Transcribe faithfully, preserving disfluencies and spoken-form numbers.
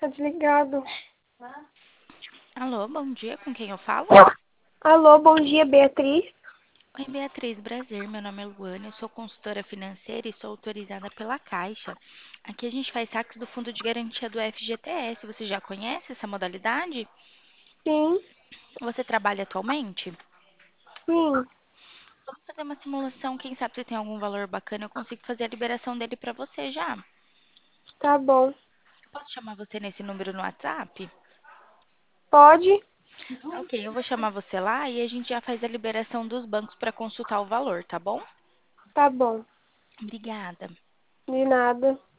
Tá desligado. Alô, bom dia, com quem eu falo? Alô, bom dia, Beatriz. Oi, Beatriz, prazer, meu nome é Luana, eu sou consultora financeira e sou autorizada pela Caixa. Aqui a gente faz saques do Fundo de Garantia do F G T S, você já conhece essa modalidade? Sim, Você trabalha atualmente? sim, Vamos fazer uma simulação, quem sabe se tem algum valor bacana, eu consigo fazer a liberação dele pra você já. tá bom. Posso chamar você nesse número no WhatsApp? Pode? Ok, eu vou chamar você lá e a gente já faz a liberação dos bancos para consultar o valor, tá bom? Tá bom. Obrigada. De nada.